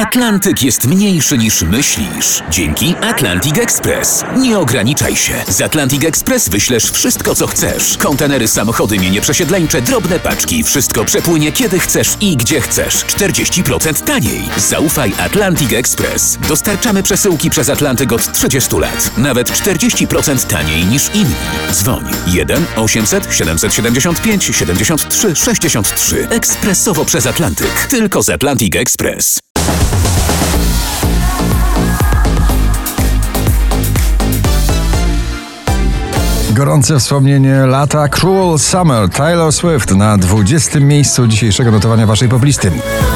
Atlantyk jest mniejszy niż myślisz. Dzięki Atlantic Express. Nie ograniczaj się. Z Atlantic Express wyślesz wszystko, co chcesz. Kontenery, samochody, mienie przesiedleńcze, drobne paczki. Wszystko przepłynie kiedy chcesz i gdzie chcesz. 40% taniej. Zaufaj Atlantic Express. Dostarczamy przesyłki przez Atlantyk od 30 lat. Nawet 40% taniej niż inni. Dzwoń 1 800 775 73 63. Ekspresowo przez Atlantyk. Tylko z Atlantic Express. Gorące wspomnienie lata Cruel Summer, Taylor Swift na 20. miejscu dzisiejszego notowania waszej poplisty.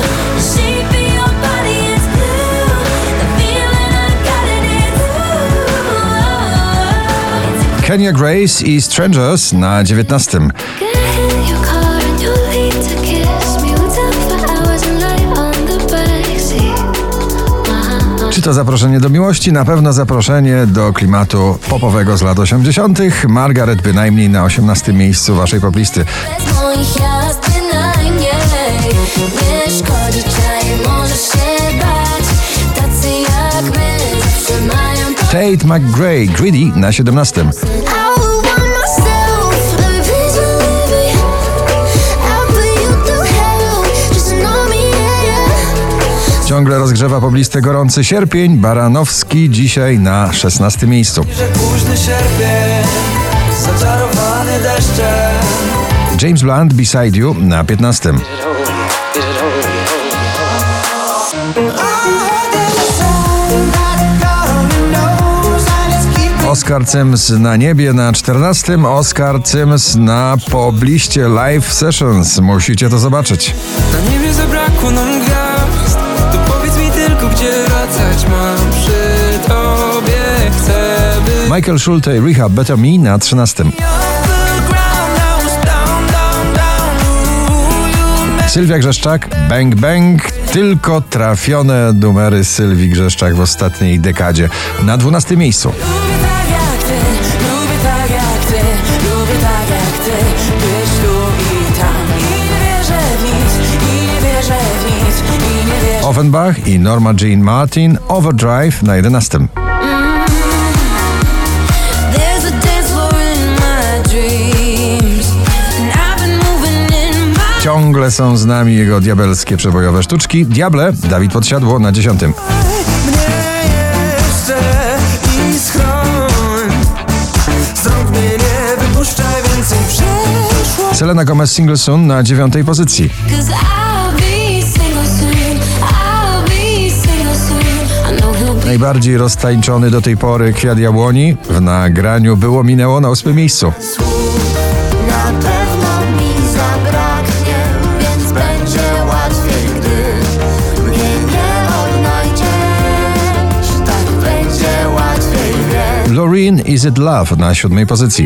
Kenya Grace i Strangers na 19. Czy to zaproszenie do miłości? Na pewno zaproszenie do klimatu popowego z lat 80. Margaret bynajmniej na 18. miejscu waszej poplisty. Tate McRae, Greedy na 17. Ciągle rozgrzewa pobliste gorący sierpień. Baranowski dzisiaj na 16. miejscu. James Blunt, Beside You na 15. Oscar Sims na niebie na 14. Oscar Sims na pobliście Live Sessions. Musicie to zobaczyć. Na niebie zabrakło nam gwiazd. To powiedz mi tylko, gdzie wracać mam przy tobie. Chcę być. Michael Schulte, Rehab Better Me na 13. Sylwia Grzeszczak, Bang Bang. Tylko trafione numery Sylwii Grzeszczak w ostatniej dekadzie. Na 12. miejscu. Offenbach i Norma Jean Martin, Overdrive na 11. Ciągle są z nami jego diabelskie przebojowe sztuczki. Diable, Dawid Podsiadło na 10. Selena Gomez, Single Soon na 9. pozycji. Najbardziej roztańczony do tej pory Kwiat Jabłoni w nagraniu Było minęło na 8. miejscu. Na pewno mi zabraknie, więc będzie łatwiej, gdy mnie nie odnajdziesz. Tak będzie łatwiej, wiem. Loreen, Is It Love na 7. pozycji.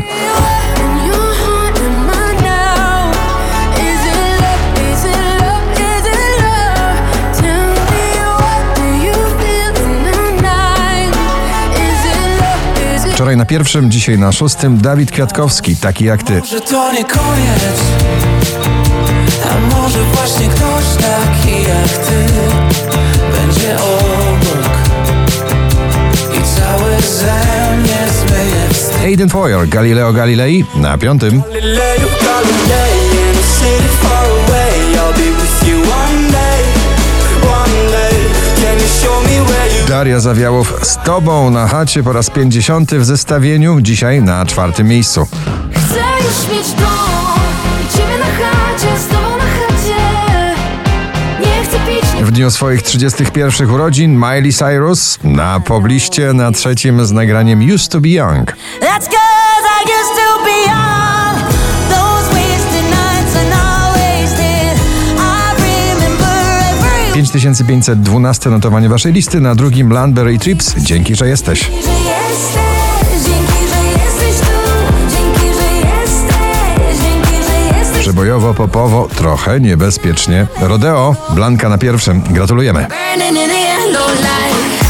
Wczoraj na 1, dzisiaj na 6. Dawid Kwiatkowski, Taki jak ty. Może to nie koniec, a może właśnie ktoś taki jak ty będzie obok i całe ze mnie zmyje wstyd. Aiden Foyer, Galileo Galilei na 5. Daria Zawiałow z tobą na chacie po raz 50 w zestawieniu, dzisiaj na 4. miejscu. Chcę już mieć dom i ciebie na chacie, z tobą na chacie. Nie chcę pić. W dniu swoich 31 urodzin Miley Cyrus na pobliście na 3. z nagraniem Used to be Young. That's 'cause I used to be young. Those wasted nights and always did. I remember every 5512 notowanie waszej listy, na 2. Landberry i Trips. Dzięki, że jesteś. Dzięki, że jesteś tu. Dzięki, że jesteś. Przebojowo, popowo, trochę niebezpiecznie. Rodeo, Blanka na 1. Gratulujemy. Burning in the end, no light.